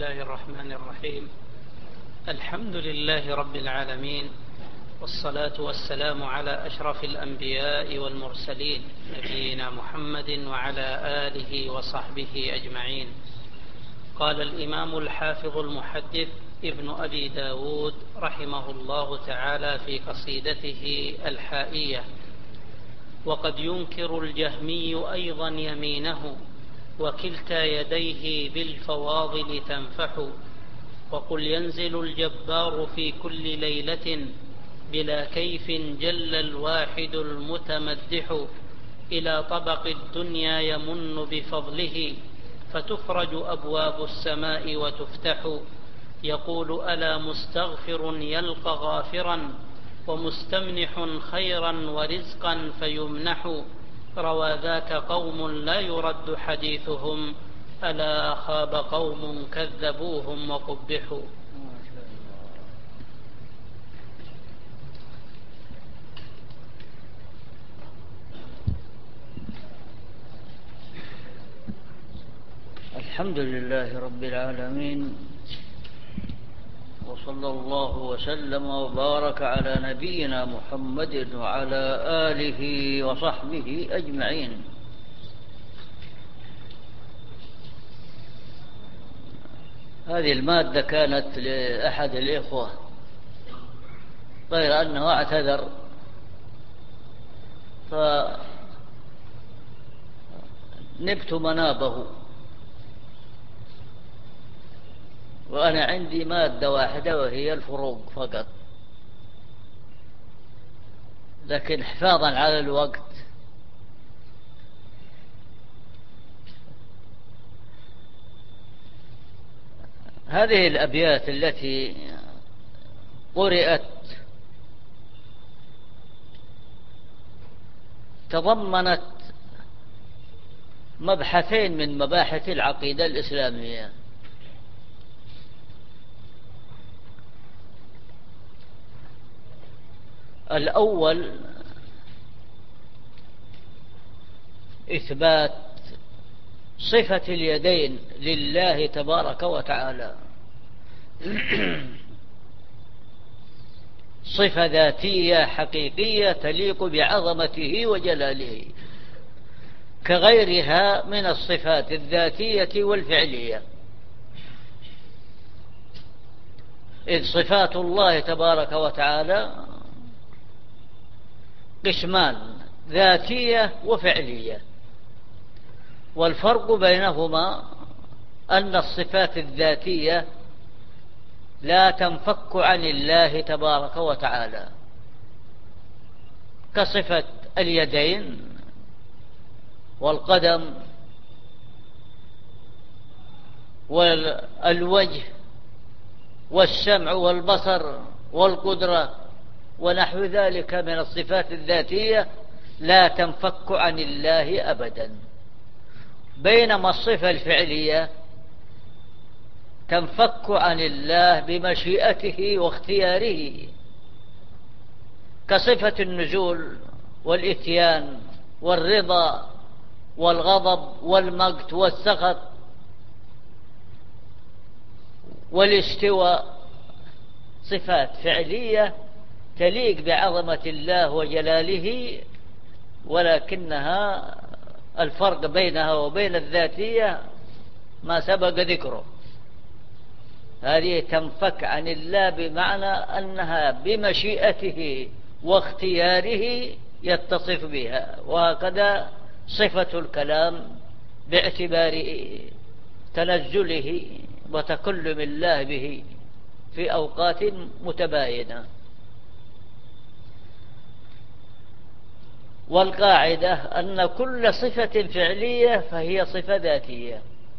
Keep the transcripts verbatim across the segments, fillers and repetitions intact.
الله الرحمن الرحيم. الحمد لله رب العالمين، والصلاة والسلام على أشرف الأنبياء والمرسلين نبينا محمد وعلى آله وصحبه أجمعين. قال الإمام الحافظ المحدث ابن أبي داود رحمه الله تعالى في قصيدته الحائية: وقد ينكر الجهمي أيضا يمينه، وكلتا يديه بالفواضل تنفح. وقل ينزل الجبار في كل ليلة، بلا كيف جل الواحد المتمدح. إلى طبق الدنيا يمن بفضله، فتفرج أبواب السماء وتفتح. يقول: ألا مستغفر يلقى غافرا، ومستمنح خيرا ورزقا فيمنح. روى ذاك قوم لا يرد حديثهم، ألا خاب قوم كذبوهم وقبحوا. الحمد لله رب العالمين، وصلى الله وسلم وبارك على نبينا محمد وعلى آله وصحبه أجمعين. هذه المادة كانت لأحد الإخوة، غير أنه اعتذر، فنبت منابه، وأنا عندي مادة واحدة وهي الفروق فقط، لكن حفاظا على الوقت هذه الأبيات التي قرأت تضمنت مبحثين من مباحث العقيدة الإسلامية. الأول إثبات صفة اليدين لله تبارك وتعالى، صفة ذاتية حقيقية تليق بعظمته وجلاله، كغيرها من الصفات الذاتية والفعلية، إذ صفات الله تبارك وتعالى قسمان: ذاتية وفعلية. والفرق بينهما أن الصفات الذاتية لا تنفك عن الله تبارك وتعالى، كصفة اليدين والقدم والوجه والسمع والبصر والقدرة ونحو ذلك من الصفات الذاتية، لا تنفك عن الله أبدا. بينما الصفة الفعلية تنفك عن الله بمشيئته واختياره، كصفة النزول والإتيان والرضا والغضب والمقت والسخط والاستواء، صفات فعلية تليق بعظمة الله وجلاله، ولكنها الفرق بينها وبين الذاتية ما سبق ذكره. هذه تنفك عن الله بمعنى أنها بمشيئته واختياره يتصف بها، وهكذا صفة الكلام باعتبار تنزله وتكلم الله به في أوقات متباينة. والقاعدة أن كل صفة فعلية فهي صفة ذاتية.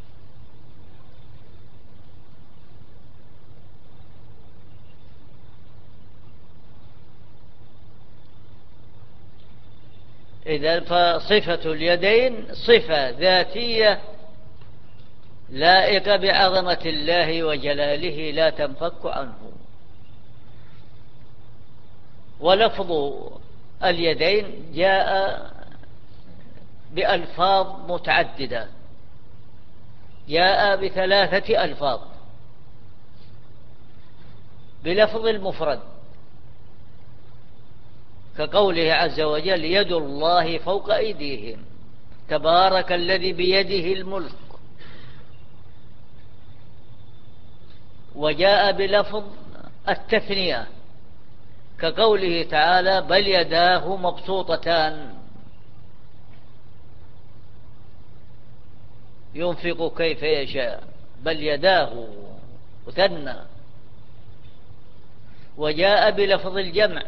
إذن فصفة اليدين صفة ذاتية لائقة بعظمة الله وجلاله لا تنفك عنه. ولفظ اليدين جاء بألفاظ متعددة، جاء بثلاثة ألفاظ: بلفظ المفرد، كقوله عز وجل: يد الله فوق أيديهم تبارك الذي بيده الملك. وجاء بلفظ التثنية كقوله تعالى: بل يداه مبسوطتان ينفق كيف يشاء. بل يداه مثنى. وجاء بلفظ الجمع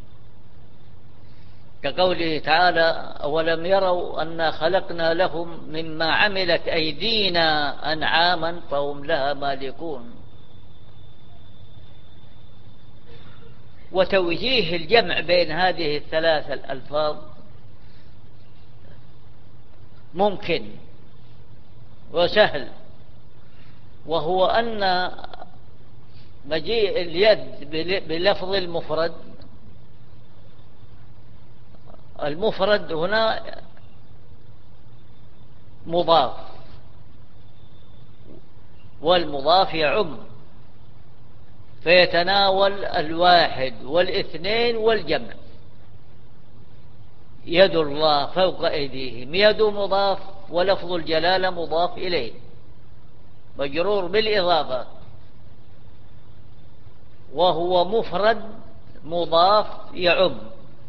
كقوله تعالى: أولم يروا أنا خلقنا لهم مما عملت أيدينا أنعاما فهم لها مالكون. وتوجيه الجمع بين هذه الثلاث الألفاظ ممكن وسهل، وهو أن مجيء اليد بلفظ المفرد، المفرد هنا مضاف، والمضاف يعم فيتناول الواحد والاثنين والجمع. يد الله فوق أيديهم، يد مضاف ولفظ الجلالة مضاف إليه مجرور بالإضافة، وهو مفرد مضاف يعم،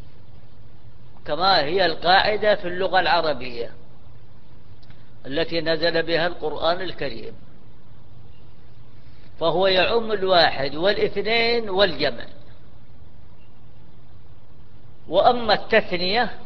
كما هي القاعدة في اللغة العربية التي نزل بها القرآن الكريم، فهو يعم الواحد والاثنين والجمع. وأما التثنية: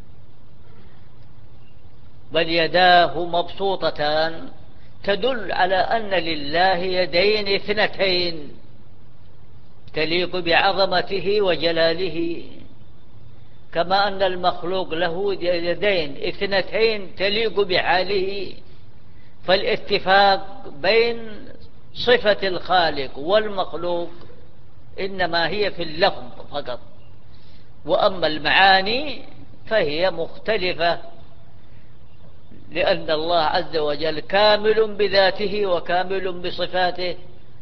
بل يداه مبسوطتان، تدل على أن لله يدين اثنتين تليق بعظمته وجلاله، كما أن المخلوق له يدين اثنتين تليق بحاله. فالاتفاق بين صفة الخالق والمخلوق إنما هي في اللفظ فقط، وأما المعاني فهي مختلفة، لأن الله عز وجل كامل بذاته وكامل بصفاته،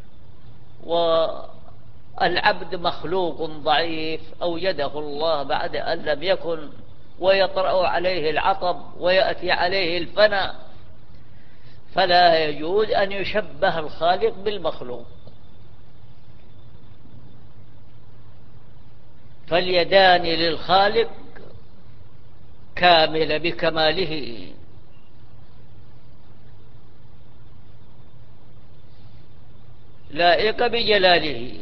والعبد مخلوق ضعيف أوجده الله بعد أن لم يكن، ويطرأ عليه العطب ويأتي عليه الفناء، فلا يجوز أن يشبه الخالق بالمخلوق. فاليدان للخالق كاملة بكماله، لائقة بجلاله،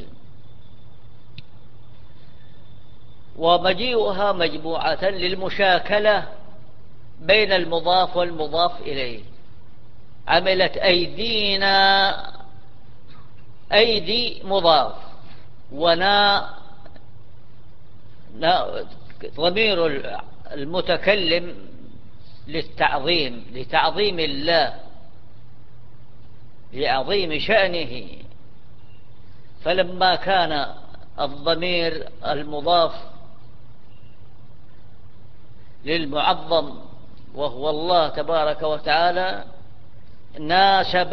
ومجيئها مجموعة للمشاكلة بين المضاف والمضاف إليه. عملت أيدينا، أيدي مضاف، ونا ضمير المتكلم للتعظيم، لتعظيم الله، لعظيم شأنه. فلما كان الضمير المضاف للمعظم وهو الله تبارك وتعالى، ناسب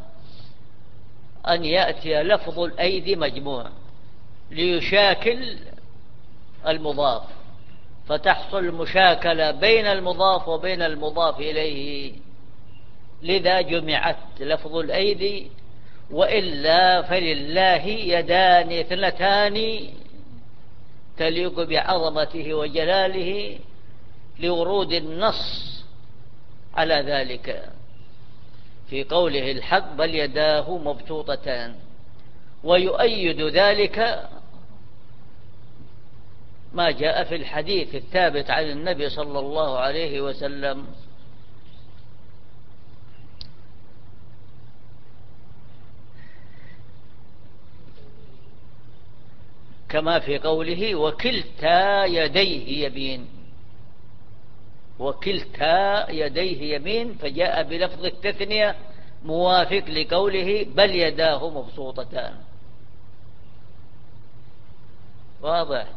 أن يأتي لفظ الأيدي مجموع ليشاكل المضاف، فتحصل مشاكلة بين المضاف وبين المضاف إليه، لذا جمعت لفظ الأيدي. وإلا فلله يدان اثنتان تليق بعظمته وجلاله، لورود النص على ذلك في قوله الحق: بل يداه مبسوطتان. ويؤيد ذلك ما جاء في الحديث الثابت عن النبي صلى الله عليه وسلم كما في قوله: وكلتا يديه يمين، وكلتا يديه يمين، فجاء بلفظ التثنية موافق لقوله: بل يداه مبسوطتان. واضح؟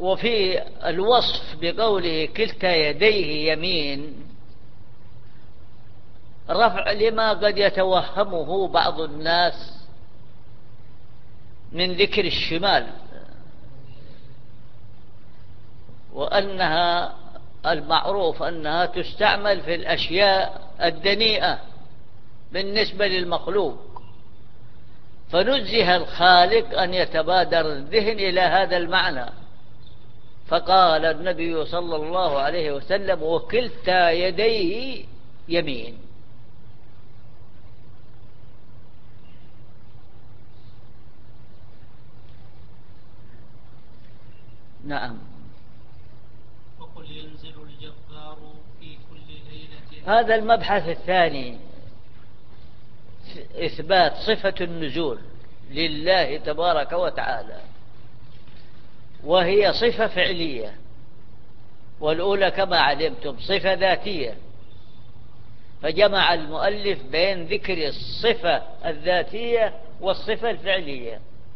وفي الوصف بقوله كلتا يديه يمين رفع لما قد يتوهمه بعض الناس من ذكر الشمال، وأنها المعروف أنها تستعمل في الأشياء الدنيئة بالنسبة للمخلوق، فنزه الخالق أن يتبادر الذهن إلى هذا المعنى، فقال النبي صلى الله عليه وسلم وكلتا يديه يمين. نعم. وقل ينزل الجبار في كل ليلة. هذا المبحث الثاني، إثبات صفة النزول لله تبارك وتعالى، وهي صفة فعلية، والأولى كما علمتم صفة ذاتية، فجمع المؤلف بين ذكر الصفة الذاتية والصفة الفعلية.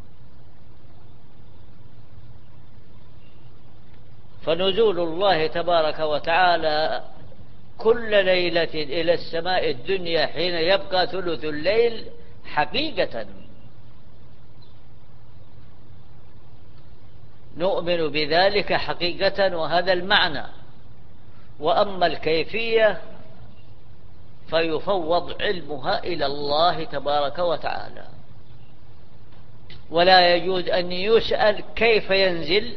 فنزول الله تبارك وتعالى كل ليلة إلى السماء الدنيا حين يبقى ثلث الليل حقيقة نؤمن بذلك حقيقة، وهذا المعنى. وأما الكيفية فيفوض علمها إلى الله تبارك وتعالى، ولا يجوز أن يسأل كيف ينزل،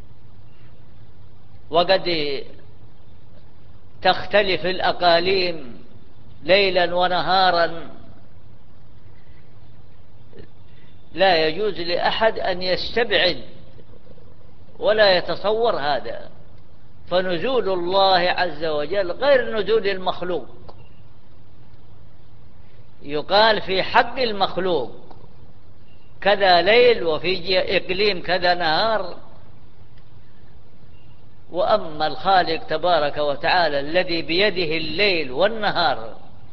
وقد تختلف الأقاليم ليلا ونهارا، لا يجوز لأحد أن يستبعد ولا يتصور هذا. فنزول الله عز وجل غير نزول المخلوق. يقال في حق المخلوق كذا ليل، وفي إقليم كذا نهار، وأما الخالق تبارك وتعالى الذي بيده الليل والنهار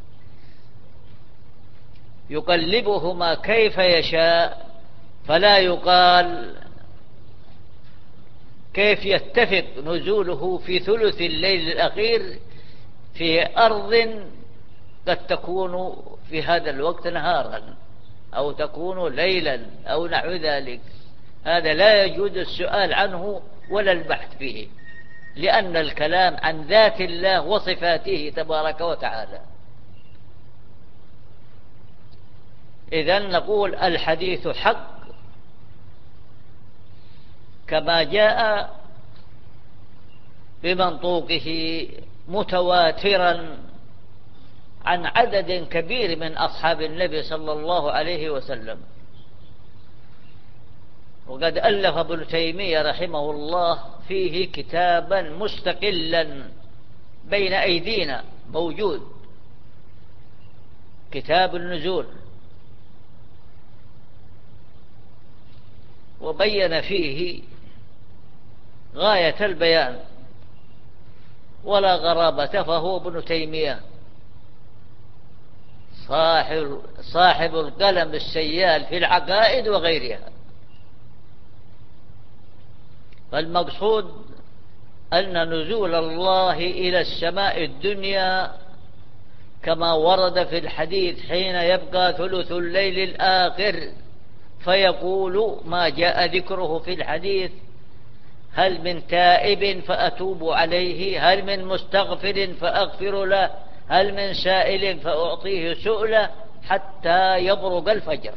يقلبهما كيف يشاء، فلا يقال كيف يتفق نزوله في ثلث الليل الأخير في أرض قد تكون في هذا الوقت نهارا أو تكون ليلا أو نحو ذلك. هذا لا يجوز السؤال عنه ولا البحث فيه، لأن الكلام عن ذات الله وصفاته تبارك وتعالى. إذن نقول الحديث حق كما جاء بمنطوقه متواترا عن عدد كبير من أصحاب النبي صلى الله عليه وسلم. وقد ألف ابن تيمية رحمه الله فيه كتابا مستقلا بين أيدينا موجود، كتاب النزول، وبين فيه غاية البيان ولا غرابة، فهو ابن تيمية صاحب, صاحب القلم السيال في العقائد وغيرها. فالمقصود أن نزول الله إلى السماء الدنيا كما ورد في الحديث حين يبقى ثلث الليل الآخر، فيقول ما جاء ذكره في الحديث: هل من تائب فأتوب عليه، هل من مستغفر فأغفر له، هل من سائل فأعطيه سؤله، حتى يبرق الفجر.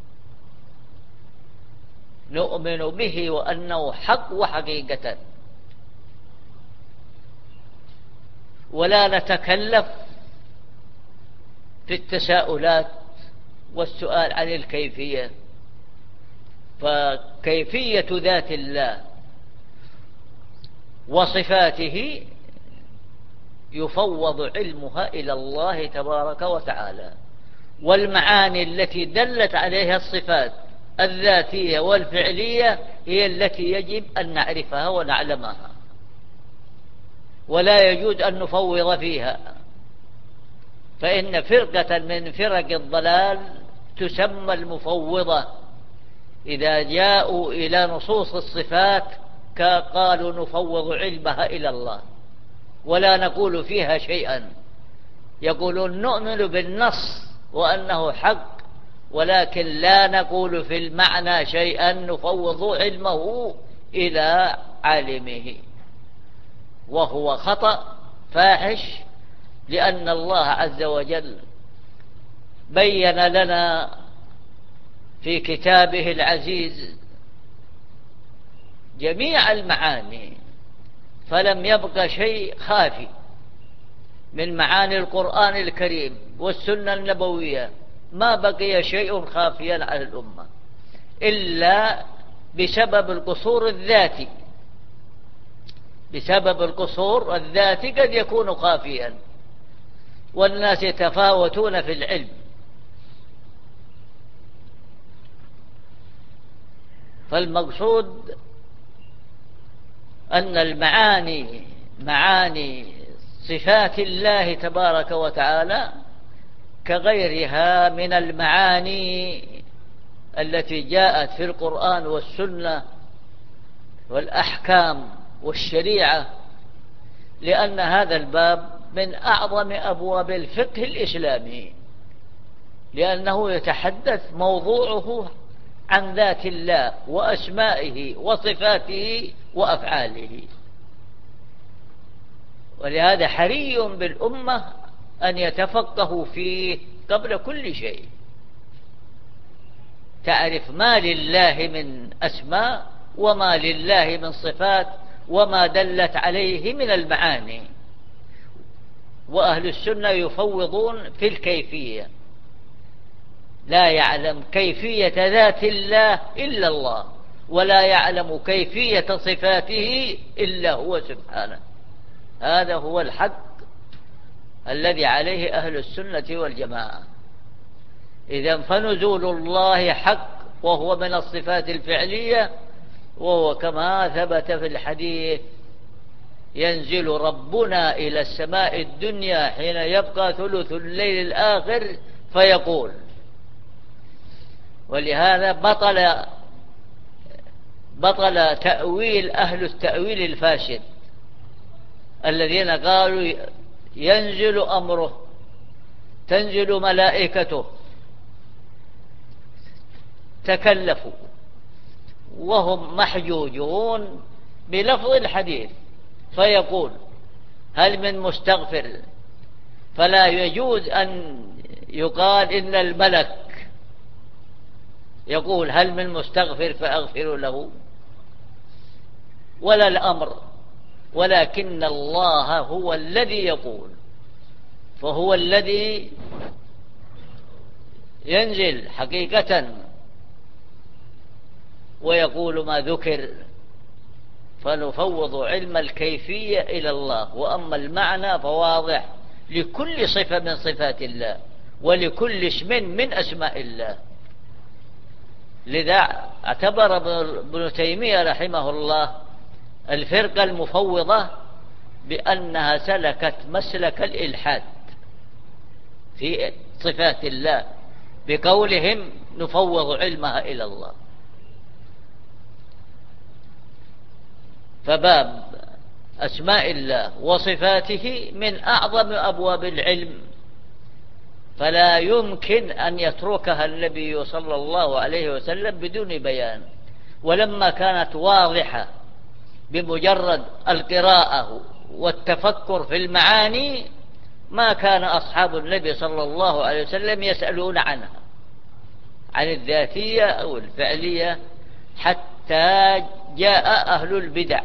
نؤمن به وأنه حق وحقيقة، ولا نتكلف في التساؤلات والسؤال عن الكيفية. فكيفية ذات الله وصفاته يفوض علمها إلى الله تبارك وتعالى، والمعاني التي دلت عليها الصفات الذاتية والفعلية هي التي يجب أن نعرفها ونعلمها، ولا يجوز أن نفوض فيها. فإن فرقة من فرق الضلال تسمى المفوضة إذا جاءوا إلى نصوص الصفات قالوا نفوض علمها إلى الله ولا نقول فيها شيئا، يقولون نؤمن بالنص وأنه حق ولكن لا نقول في المعنى شيئا، نفوض علمه إلى عالمه، وهو خطأ فاحش، لأن الله عز وجل بين لنا في كتابه العزيز جميع المعاني، فلم يبق شيء خافي من معاني القرآن الكريم والسنة النبوية، ما بقي شيء خافيا على الأمة إلا بسبب القصور الذاتي. بسبب القصور الذاتي قد يكون خافيا، والناس يتفاوتون في العلم. فالمقصود أن المعاني معاني صفات الله تبارك وتعالى كغيرها من المعاني التي جاءت في القرآن والسنة والأحكام والشريعة، لأن هذا الباب من أعظم أبواب الفقه الإسلامي، لأنه يتحدث موضوعه عن ذات الله وأسمائه وصفاته وأفعاله. ولهذا حري بالأمة أن يتفقهوا فيه قبل كل شيء، تعرف ما لله من أسماء وما لله من صفات وما دلت عليه من المعاني. وأهل السنة يفوضون في الكيفية، لا يعلم كيفية ذات الله إلا الله، ولا يعلم كيفية صفاته إلا هو سبحانه. هذا هو الحق الذي عليه أهل السنة والجماعة. إذن فنزول الله حق، وهو من الصفات الفعلية، وهو كما ثبت في الحديث: ينزل ربنا إلى السماء الدنيا حين يبقى ثلث الليل الآخر فيقول. ولهذا بطل بطل تأويل أهل التأويل الفاسد الذين قالوا ينزل أمره، تنزل ملائكته، تكلفوا وهم محجوجون بلفظ الحديث، فيقول هل من مستغفر؟ فلا يجوز أن يقال إن الملك يقول هل من مستغفر فأغفر له، ولا الأمر، ولكن الله هو الذي يقول، فهو الذي ينزل حقيقة ويقول ما ذكر. فنفوض علم الكيفية إلى الله، وأما المعنى فواضح لكل صفة من صفات الله ولكل اسم من أسماء الله. لذا اعتبر ابن تيمية رحمه الله الفرقة المفوضة بأنها سلكت مسلك الإلحاد في صفات الله بقولهم نفوض علمها إلى الله. فباب أسماء الله وصفاته من أعظم أبواب العلم، فلا يمكن أن يتركها النبي صلى الله عليه وسلم بدون بيان. ولما كانت واضحة بمجرد القراءة والتفكر في المعاني ما كان أصحاب النبي صلى الله عليه وسلم يسألون عنها، عن الذاتية أو الفعلية، حتى جاء أهل البدع.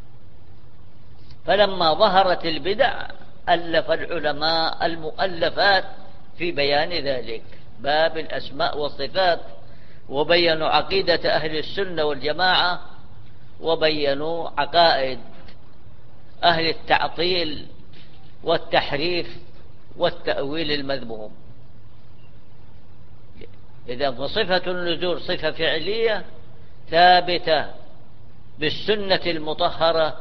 فلما ظهرت البدع ألف العلماء المؤلفات في بيان ذلك، باب الأسماء والصفات، وبينوا عقيدة أهل السنة والجماعة، وبينوا عقائد أهل التعطيل والتحريف والتأويل المذموم. إذا فصفة النزول صفة فعلية ثابتة بالسنة المطهرة،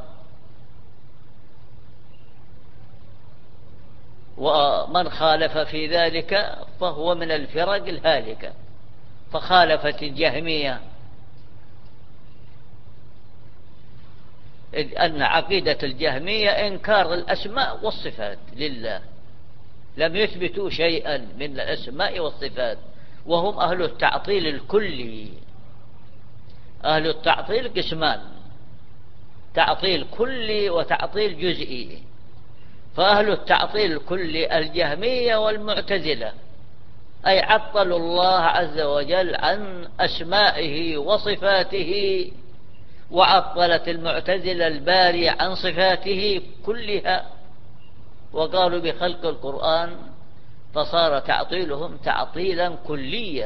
ومن خالف في ذلك فهو من الفرق الهالكة. فخالفت الجهمية إذ أن عقيدة الجهمية إنكار الأسماء والصفات لله، لم يثبتوا شيئا من الأسماء والصفات، وهم أهل التعطيل الكلي. أهل التعطيل قسمان: تعطيل كلي وتعطيل جزئي. فأهل التعطيل الكلي الجهمية والمعتزلة، أي عطلوا الله عز وجل عن أسمائه وصفاته، وعطلت المعتزلة الباري عن صفاته كلها، وقالوا بخلق القرآن، فصار تعطيلهم تعطيلا كليا،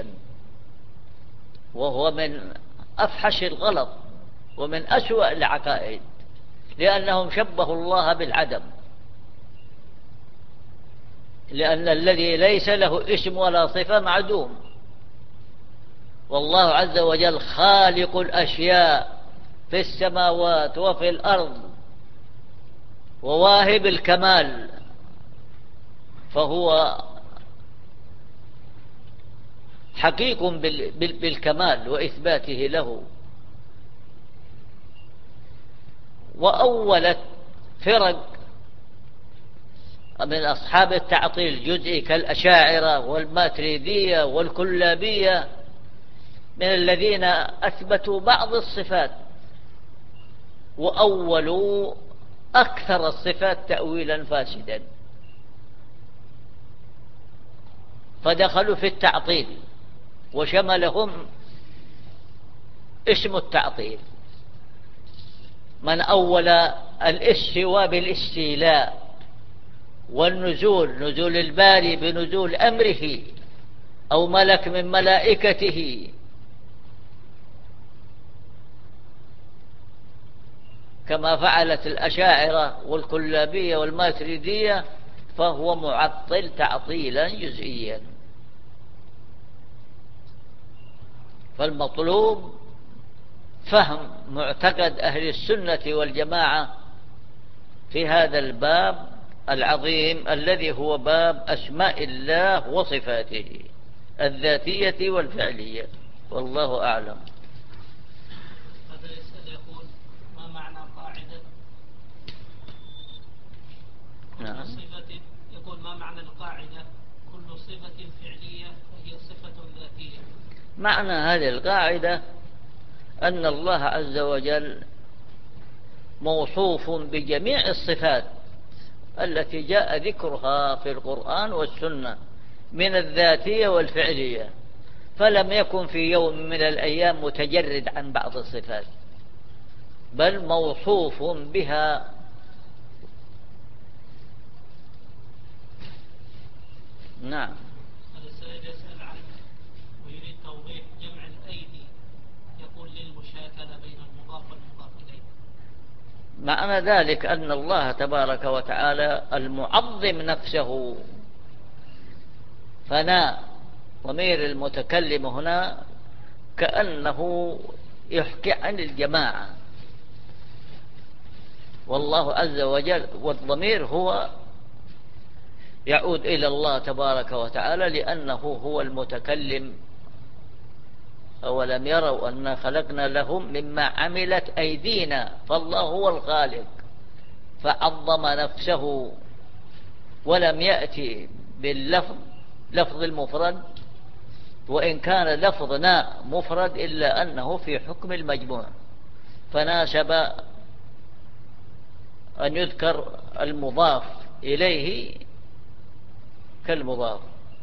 وهو من أفحش الغلط ومن أسوأ العقائد، لأنهم شبهوا الله بالعدم، لأن الذي ليس له اسم ولا صفة معدوم، والله عز وجل خالق الأشياء في السماوات وفي الأرض وواهب الكمال، فهو حقيق بالكمال وإثباته له. وأولت فرق من أصحاب التعطيل الجزئي كالأشاعرة والماتريدية والكلابية من الذين أثبتوا بعض الصفات وأولوا أكثر الصفات تأويلا فاسدا، فدخلوا في التعطيل وشملهم اسم التعطيل. من أول الاستواء بالاستيلاء، والنزول نزول الباري بنزول أمره أو ملك من ملائكته، كما فعلت الأشاعرة والكلابية والماتريدية، فهو معطل تعطيلا جزئيا. فالمطلوب فهم معتقد أهل السنة والجماعة في هذا الباب العظيم الذي هو باب أسماء الله وصفاته الذاتية والفعلية، والله أعلم. هذا يسأل يقول: ما معنى قاعدة نعم. كل صفة، يقول ما معنى القاعدة كل صفة فعلية فهي صفة ذاتية؟ معنى هذه القاعدة أن الله عز وجل موصوف بجميع الصفات التي جاء ذكرها في القرآن والسنة من الذاتية والفعلية، فلم يكن في يوم من الأيام متجرد عن بعض الصفات، بل موصوف بها. نعم. هذا السائل يسأل عن ويريد توضيح جمع الأيدي، يقول للمشاكلة بين المضاف والمضاف إليه. معنى ذلك أن الله تبارك وتعالى المعظم نفسه، فنا ضمير المتكلم هنا كأنه يحكي عن الجماعة، والله عز وجل، والضمير هو يعود إلى الله تبارك وتعالى لأنه هو المتكلم. أولم يروا أنا خلقنا لهم مما عملت أيدينا، فالله هو الخالق، فعظم نفسه ولم يأتي باللفظ لفظ المفرد، وإن كان لفظنا مفرد إلا أنه في حكم المجموع، فناسب أن يذكر المضاف إليه كالمضاف.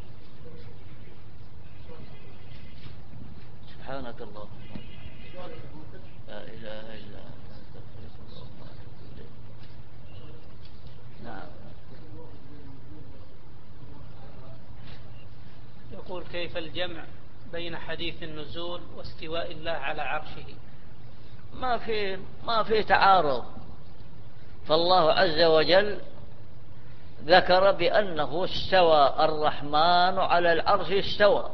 سبحانك اللهم لا إله إلا أنت أستغفرك وأتوب إليك. نعم. يقول: كيف الجمع بين حديث النزول واستواء الله على عرشه؟ ما في ما في تعارض، فالله عز وجل ذكر بأنه استوى الرحمن على العرش استوى،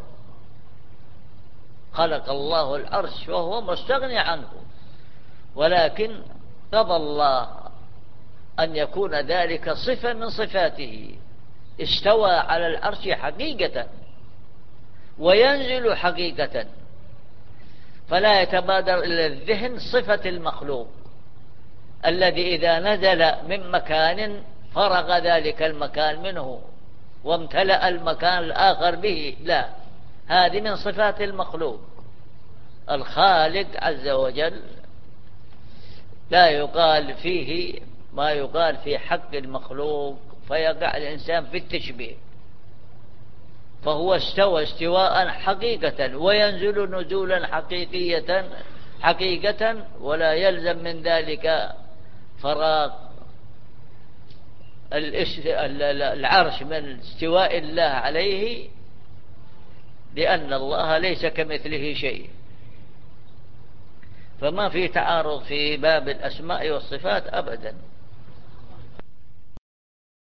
خلق الله العرش وهو مستغني عنه، ولكن قضى الله أن يكون ذلك صفة من صفاته، استوى على العرش حقيقة وينزل الذي إذا نزل من مكان فرغ ذلك المكان منه وامتلأ المكان الآخر به، لا، هذه من صفات المخلوق. الخالق عز وجل لا يقال فيه ما يقال في حق المخلوق فيقع الإنسان في التشبيه، فهو استوى استواء حقيقة وينزل نزولا حقيقية حقيقة، ولا يلزم من ذلك فراغ العرش من استواء الله عليه، لأن الله ليس كمثله شيء. فما في تعارض في باب الأسماء والصفات أبدا.